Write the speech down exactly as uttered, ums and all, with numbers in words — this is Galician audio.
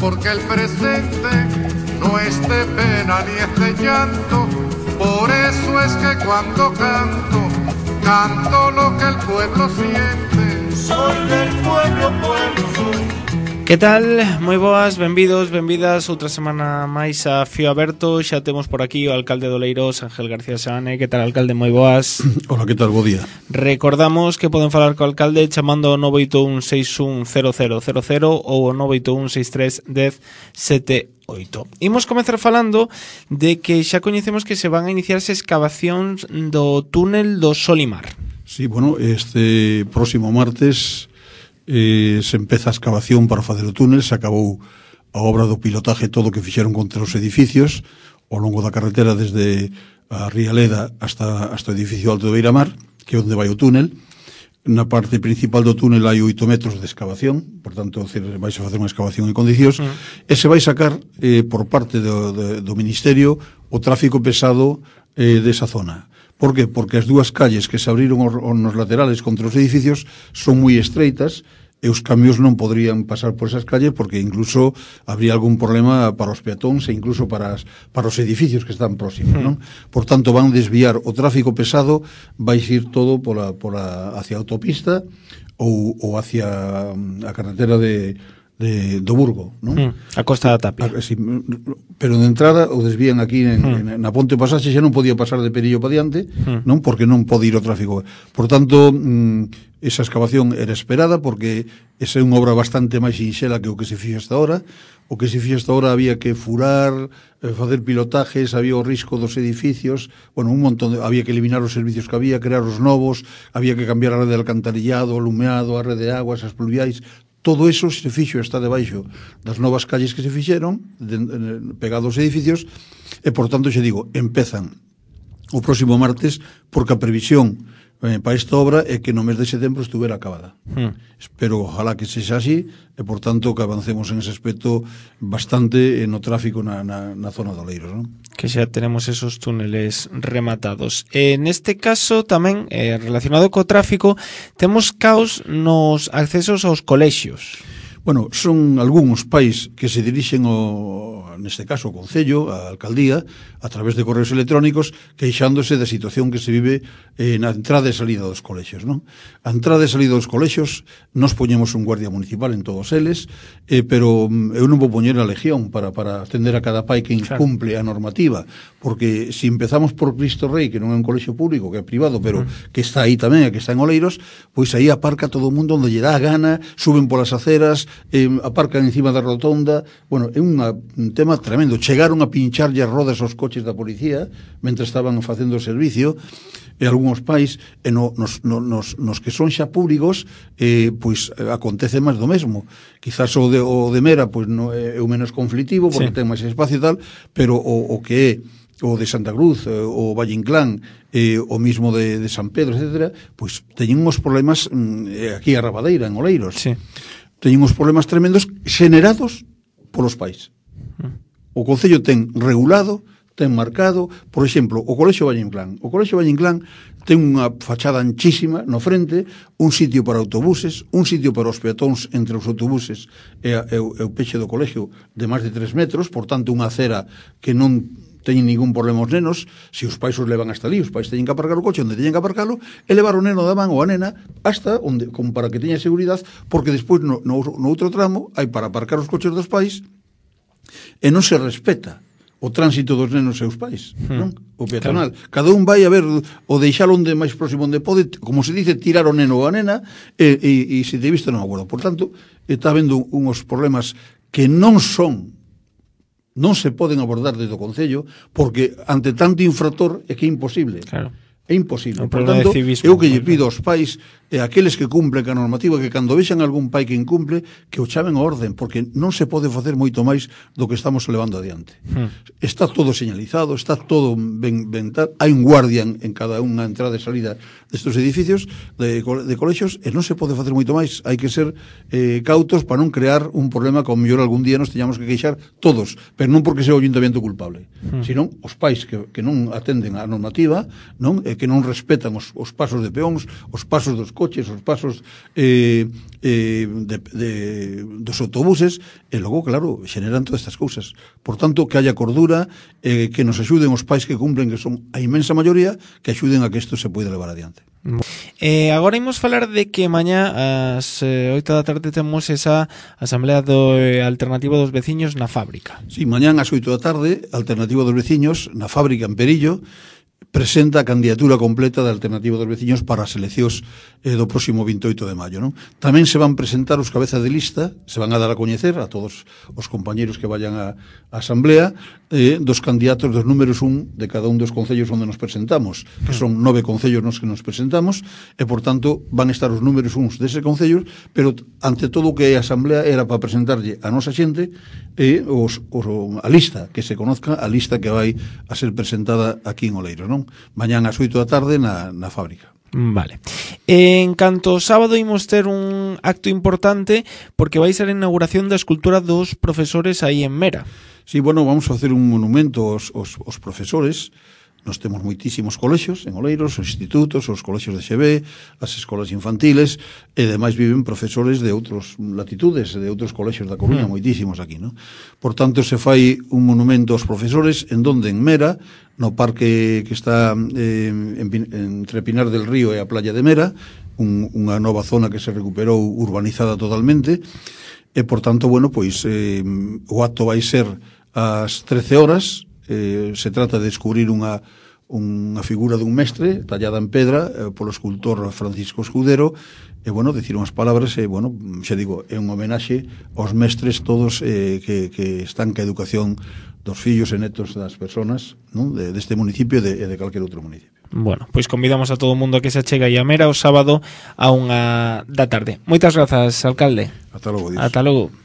porque el presente no es de pena ni es de llanto. Por eso es que cuando canto, canto lo que el pueblo siente. Soy del pueblo, pueblo soy. Que tal? Moi boas, benvidos, benvidas outra semana máis a Fío Aberto. Xa temos por aquí o alcalde de Oleiros, Ángel García Seane. Que tal, alcalde? Moi boas. Hola, que tal? Bo día. Recordamos que poden falar co alcalde chamando o nove oito un seis un cero cero cero cero ou o nove oito un seis tres un cero sete oito. Imos comezar falando de que xa coñecemos que se van a iniciarse excavacións do túnel do Solimar. Sí, bueno, este próximo martes eh, se empeza a excavación para facer o túnel. Se acabou a obra do pilotaje, todo o que fixeron contra os edificios ao longo da carretera desde a Rialeda hasta, hasta o edificio alto de Beiramar, que é onde vai o túnel. Na parte principal do túnel hai oito metros de excavación, por tanto, vais a facer unha excavación en condicións, mm. e se vai sacar eh, por parte do, do, do Ministerio o tráfico pesado eh, desa zona. Por que? Porque as dúas calles que se abriron os, nos laterales contra os edificios son moi estreitas e os camións non podrían pasar por esas calles porque incluso habría algún problema para os peatóns e incluso para, as, para os edificios que están próximos, non? Por tanto, van desviar o tráfico pesado, vai ir todo pola, pola, hacia a autopista ou, ou hacia a carretera de... De, do Burgo, non? Mm, a Costa da Tapia. A, si, pero de entrada o desvían aquí en, mm. en, na Ponte Pasaxe, xa non podía pasar de Perillo para diante, mm. non? Porque non pode ir o tráfico. Por tanto, mm, esa excavación era esperada porque esa é unha obra bastante máis sinxela que o que se fixo hasta ahora. O que se fixo hasta ahora había que furar, eh, facer pilotajes, había o risco dos edificios, bueno, un montón de, había que eliminar os servicios que había, crear os novos, había que cambiar a rede de alcantarillado, alumeado, a rede de aguas, as pluviais. Todo eso se fixo, está debaixo das novas calles que se fixeron, de, de, pegados aos edificios, e, por tanto, xe digo, empezan o próximo martes, porque a previsión eh, para esta obra é que no mes de setembro estuvera acabada. Hmm. Espero, ojalá que sexa así, e, por tanto, que avancemos en ese aspecto bastante no tráfico na, na, na zona de Oleiros, non? Que xa tenemos esos túneles rematados. Eh, neste caso, tamén, eh, relacionado co tráfico, temos caos nos accesos aos colexios. Bueno, son algúns pais que se dirixen ao, neste caso, ao Concello, á Alcaldía, a través de correos electrónicos, queixándose da situación que se vive eh, na entrada e salida dos colexios, non? A entrada e salida dos colexios, nos poñemos un guardia municipal en todos eles, eh, pero eu non vou poñer a legión para, para atender a cada pai que incumple a normativa, porque se empezamos por Cristo Rei, que non é un colexio público, que é privado, pero uh-huh. que está aí tamén, que está en Oleiros, pois aí aparca todo o mundo onde lle dá a gana, suben polas aceras, eh, aparcan encima da rotonda. Bueno, é unha, un tema tremendo. Chegaron a pincharlle as rodas aos coches da policía mentre estaban facendo o servicio, e algúns pais, e no, nos, no, nos, nos que son xa públicos, eh, pois acontece máis do mesmo. Quizás o de, o de Mera pois no, é o menos conflitivo porque sí. ten máis espacio e tal, pero o, o que é o de Santa Cruz, o Valle Inclán, eh, o mismo de, de San Pedro, etcétera, pois teñen uns problemas eh, aquí a Rabadeira, en Oleiros. Sí. Teñen uns problemas tremendos xenerados polos pais. O Concello ten regulado, ten marcado, por exemplo, o Colexio Valle Inclán. O Colexio Valle Inclán ten unha fachada anchísima no frente, un sitio para autobuses, un sitio para os peatóns entre os autobuses e, a, e, o, e o peche do colexio de máis de tres metros, por tanto unha acera que non teñen ningún problema os nenos. Se os pais os levan hasta ali, os pais teñen que aparcar o coche onde teñen que aparcalo e levar o neno da man ou a nena hasta onde, como para que teña seguridade, porque despois no, no, no outro tramo hai para aparcar os coches dos pais e non se respeta o tránsito dos nenos e os pais, hmm. non? O peatonal. Claro. Cada un vai a ver o deixalo onde máis próximo onde pode, como se dice, tirar o neno ou a nena e, e, e se te viste non acordo. Por tanto, está habendo uns problemas que non son, non se poden abordar desde o Concello, porque ante tanto infractor é que é imposible. Claro. É imposible. Por tanto, eu que lle pido aos pais e aqueles que cumplen a normativa, que cando vexan algún pai que incumple, que o chamen a orden, porque non se pode facer moito máis do que estamos levando adiante. Hmm. Está todo señalizado, está todo ben, ben tal, hai un guardia en cada unha entrada e salida destes edificios de, de colexios, e non se pode facer moito máis. Hai que ser eh, cautos para non crear un problema que ao mellor algún día nos teñamos que queixar todos, pero non porque sea o ayuntamiento culpable, hmm. senón os pais que, que non atenden a normativa, non? E eh, que non respetan os, os pasos de peóns, os pasos dos coches, os pasos eh, eh, de, de, dos autobuses, e logo, claro, xeneran todas estas cousas. Por tanto, que haya cordura, eh, que nos axuden os pais que cumplen, que son a inmensa maioría, que axuden a que isto se poida levar adiante. Eh, agora imos falar de que mañá ás eh, oito da tarde temos esa asamblea do eh, Alternativa dos Veciños na fábrica. Si, sí, mañán ás oito da tarde, Alternativa dos Veciños na fábrica en Perillo presenta a candidatura completa da Alternativa dos Veciños para as eleccións eh, do próximo vinte e oito de maio, non? Tamén se van presentar os cabezas de lista, se van a dar a coñecer a todos os compañeros que vayan á asamblea eh, dos candidatos dos números un de cada un dos concellos onde nos presentamos, que son nove concellos nos que nos presentamos, e por tanto van estar os números uns deses concellos, pero ante todo o que a asamblea era para presentarlle a nosa xente e eh, os, os, a lista, que se conozca a lista que vai a ser presentada aquí en Oleiros, non? Mañán ás oito da tarde na, na fábrica. Vale. En canto ao sábado imos ter un acto importante porque vai ser a inauguración da escultura dos profesores aí en Mera. Sí, bueno, vamos a hacer un monumento aos, aos, aos profesores. Nos temos moitísimos colexios en Oleiros, os institutos, os colexios de X B, as escolas infantiles, e demais viven profesores de outros latitudes, de outros colexios da Coruña, mm. moitísimos aquí, non? Por tanto, se fai un monumento aos profesores en donde en Mera, no parque que está eh, en, entre Pinar del Río e a playa de Mera, un, unha nova zona que se recuperou urbanizada totalmente, e por tanto, bueno, pois eh, o acto vai ser ás trece horas. Eh, se trata de descubrir unha, unha figura dun mestre tallada en pedra eh, polo escultor Francisco Escudero, e, bueno, decir unhas palabras, e, bueno, xa digo, é un homenaxe aos mestres todos eh, que, que están ca educación dos fillos e netos das persoas, non? De, deste municipio e de, de calquer outro municipio. Bueno, pois convidamos a todo o mundo a que se achega aí a Mera o sábado a unha da tarde. Moitas grazas, alcalde. Ata logo, Dios. Ata logo.